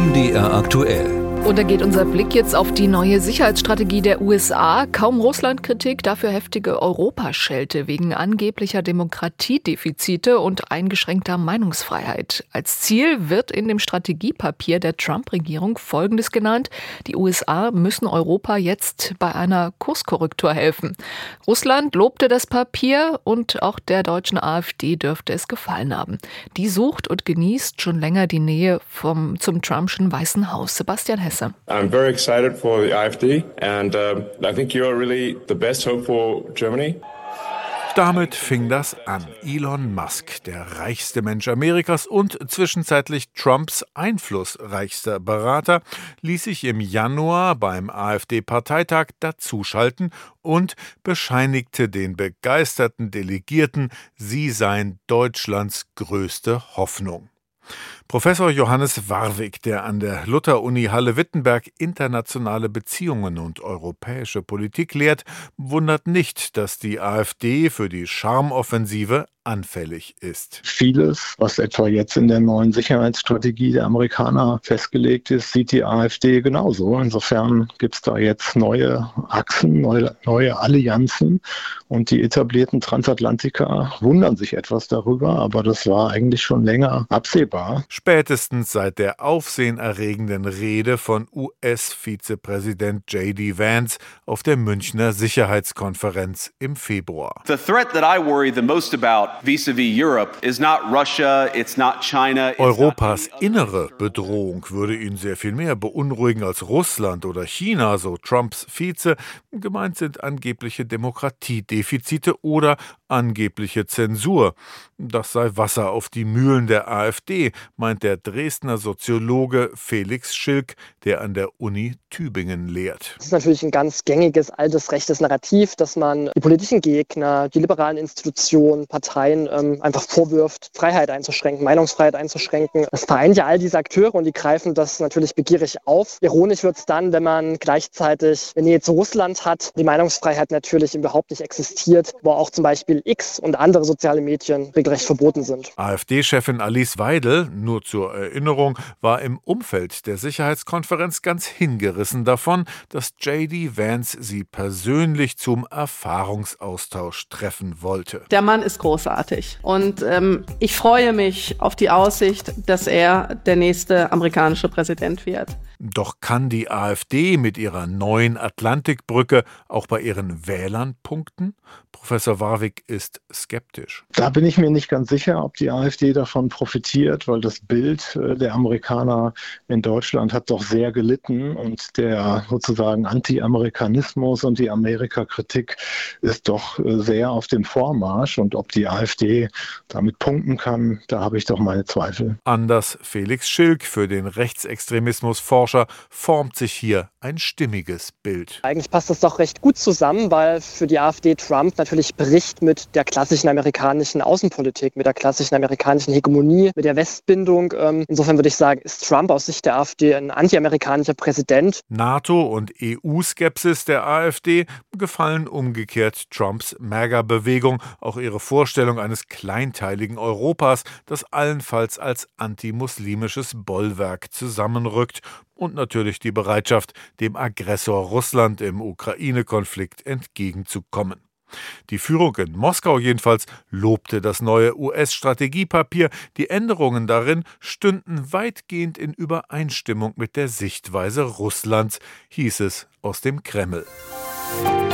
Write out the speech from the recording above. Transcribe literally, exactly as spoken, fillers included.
M D R aktuell. Und da geht unser Blick jetzt auf die neue Sicherheitsstrategie der U S A. Kaum Russlandkritik, dafür heftige Europaschelte wegen angeblicher Demokratiedefizite und eingeschränkter Meinungsfreiheit. Als Ziel wird in dem Strategiepapier der Trump-Regierung Folgendes genannt: Die U S A müssen Europa jetzt bei einer Kurskorrektur helfen. Russland lobte das Papier und auch der deutschen AfD dürfte es gefallen haben. Die sucht und genießt schon länger die Nähe vom, zum Trumpschen Weißen Haus. Sebastian Hesse. I'm very excited for the AfD and uh, I think you're really the best hope for Germany. Damit fing das an. Elon Musk, der reichste Mensch Amerikas und zwischenzeitlich Trumps einflussreichster Berater, ließ sich im Januar beim AfD-Parteitag dazuschalten und bescheinigte den begeisterten Delegierten, sie seien Deutschlands größte Hoffnung. Professor Johannes Warwig, der an der Luther-Uni Halle-Wittenberg internationale Beziehungen und europäische Politik lehrt, wundert nicht, dass die AfD für die Charmoffensive anfällig ist. Vieles, was etwa jetzt in der neuen Sicherheitsstrategie der Amerikaner festgelegt ist, sieht die AfD genauso. Insofern gibt es da jetzt neue Achsen, neue, neue Allianzen und die etablierten Transatlantiker wundern sich etwas darüber, aber das war eigentlich schon länger absehbar. Spätestens seit der aufsehenerregenden Rede von U S-Vizepräsident J D Vance auf der Münchner Sicherheitskonferenz im Februar. The threat that I worry the most about vis-à-vis Europe is not Russia, it's not China. Europas innere Bedrohung würde ihn sehr viel mehr beunruhigen als Russland oder China, so Trumps Vize. Gemeint sind angebliche Demokratiedefizite oder angebliche Zensur. Das sei Wasser auf die Mühlen der AfD, meint der Dresdner Soziologe Felix Schilk, der an der Uni Tübingen lehrt. Es ist natürlich ein ganz gängiges, altes rechtes Narrativ, dass man die politischen Gegner, die liberalen Institutionen, Parteien ähm, einfach vorwirft, Freiheit einzuschränken, Meinungsfreiheit einzuschränken. Das vereint ja all diese Akteure und die greifen das natürlich begierig auf. Ironisch wird es dann, wenn man gleichzeitig eine Nähe zu Russland hat, die Meinungsfreiheit natürlich überhaupt nicht existiert, wo auch zum Beispiel X und andere soziale Medien regelrecht verboten sind. AfD-Chefin Alice Weidel, nur zur Erinnerung, war im Umfeld der Sicherheitskonferenz ganz hingerissen davon, dass J D Vance sie persönlich zum Erfahrungsaustausch treffen wollte. Der Mann ist großartig und ähm, ich freue mich auf die Aussicht, dass er der nächste amerikanische Präsident wird. Doch kann die AfD mit ihrer neuen Atlantikbrücke auch bei ihren Wählern punkten? Professor Warwig ist skeptisch. Da bin ich mir nicht ganz sicher, ob die AfD davon profitiert, weil das Bild der Amerikaner in Deutschland hat doch sehr gelitten und der sozusagen Anti-Amerikanismus und die Amerika-Kritik ist doch sehr auf dem Vormarsch. Und ob die AfD damit punkten kann, da habe ich doch meine Zweifel. Anders Felix Schilk, für den Rechtsextremismusforscher, formt sich hier ein stimmiges Bild. Eigentlich passt das doch recht gut zusammen, weil für die AfD Trump natürlich bricht mit der klassischen amerikanischen Außenpolitik, mit der klassischen amerikanischen Hegemonie, mit der Westbindung. Insofern würde ich sagen, ist Trump aus Sicht der AfD ein anti-amerikanischer Präsident. NATO- und E U-Skepsis der AfD gefallen umgekehrt Trumps MAGA-Bewegung, auch ihre Vorstellung eines kleinteiligen Europas, das allenfalls als antimuslimisches Bollwerk zusammenrückt. Und natürlich die Bereitschaft, dem Aggressor Russland im Ukraine-Konflikt entgegenzukommen. Die Führung in Moskau jedenfalls lobte das neue U S-Strategiepapier. Die Änderungen darin stünden weitgehend in Übereinstimmung mit der Sichtweise Russlands, hieß es aus dem Kreml.